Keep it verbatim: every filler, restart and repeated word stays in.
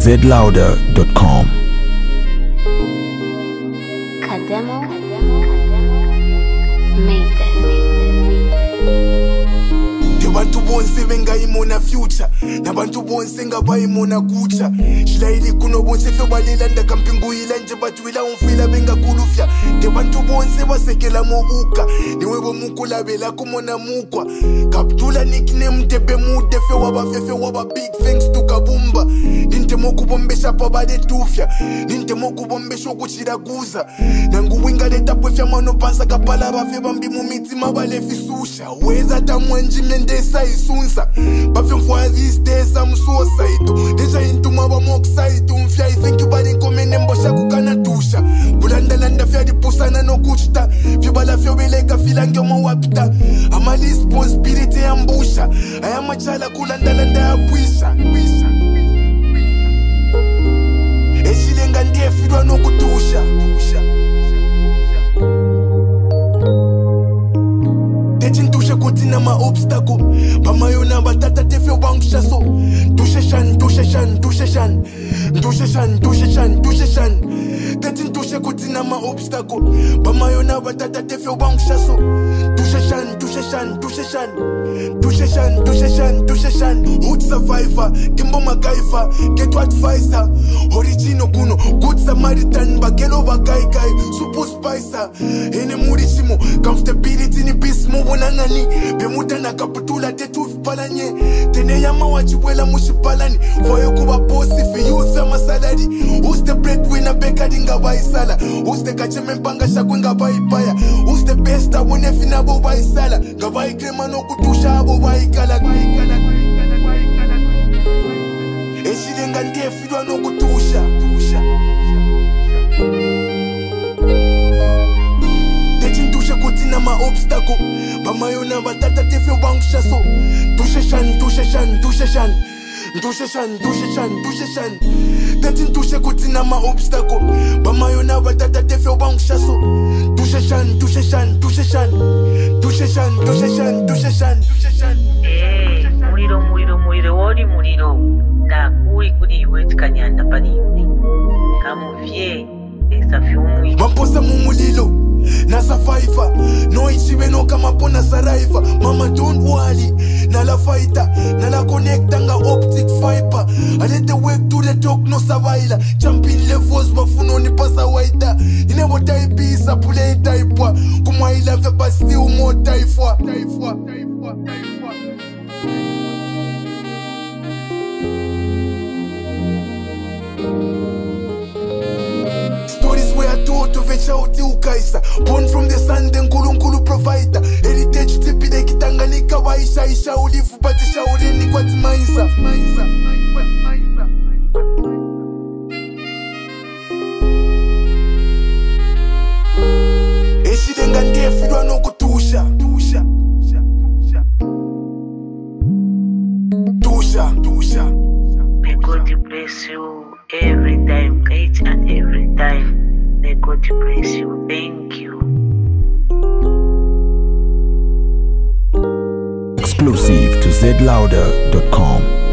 z louder dot com. Kademo made this. Nabantu bonse bengayimona future, nabantu bonse ngabayimona kucha. Shilayili kuno bonse fe balilanda kampinguyila nje batwila umfila bengakulufya. Nabantu bonse basekela mobuka, niwe bomukula bela kumona mukwa. Kaptula nickname tebe mude fe waba fefe waba big thanks to Kabumba. Ninte moku bombesha pa bade tufya, ninte moku bombesha kuchira guza. Nangu winga leta pwefya mano pansa kapala bafe bambi mumiti mabale fisusha. Weza tamwenji mende isunsa bafe mfwa these days I'm suicide deja into maba moxide umfya I think you bali komene mbosha kukana tusha bulanda landa fya dipusana no kuchta fibala fyo beleka filange mo wapita amali responsibility ambusha ayama chala kulanda landa yapwisha kwisha eshilenga ndiye fidwa no kutusha tusha Tushe kutina ma obstacle Bamayona batata tefe wangsha so Tushe shan, tushe shan, tushe shan Tushe shan, tushe shan, tushe shan Tetin tushe kutina ma obstacle Bamayona batata tefe wangsha so Tushe shan, tushe shan, tushe shan Tushe shan, tushe shan, tushe shan Hood survivor, Kimbo Makaifa Get what Pfizer Origino kuno, good Samaritan Bakelo bakai kai, super spicer Ene murishimo, comfortability ni bismo Bonangani, bemuta na kaputula tetu vipalanye Tene yama wachiwela mushipalani Foyo kuba posi fi youth ama salary Who's the breadwinner beka dinga baisala Who's the kacheme mpanga shakwe nga baipaya Who's the best awone fina bo baisala Nga baikrema no kutusha abo baikala Eshilenga ndiye fidwa no kutusha Kutina ma obstacle Bamayona batata tefe wangsha so Tushe shan, tushe shan, tushe shan Tushe shan, tushe shan, tushe shan Tetin tushe kutina ma obstacle Bamayona batata tefe wangsha so Tushe shan, tushe shan, tushe shan Tushe shan, tushe shan, tushe shan Eh, muriro, muriro, muriro, ori muriro Da kui kuri iwe tikanyanda panini Kamuvye, esa fiumui Mamposa mumulilo Nasa faifa, no ichiwe no kama pona saraifa Mama don't worry, nala fighter Nala connecta nga optic fiber I let the work to the talk no survivor Champion levels bafuno ni pasa waida Inebo type isa pule taipwa Kuma ila veba still more taifwa Taifwa, taifwa, taifwa To vecha uti ukaisa Born from the sun then kulu nkulu provider Heritage tipi de kitanganika waisha Isha ulifu patisha ureni kwa timaisa Eshilenga ndiye fidwa no kutusha Tusha Tusha Tusha May God bless you every time, each and every time. May God bless you. Thank you. Exclusive to z louder dot com.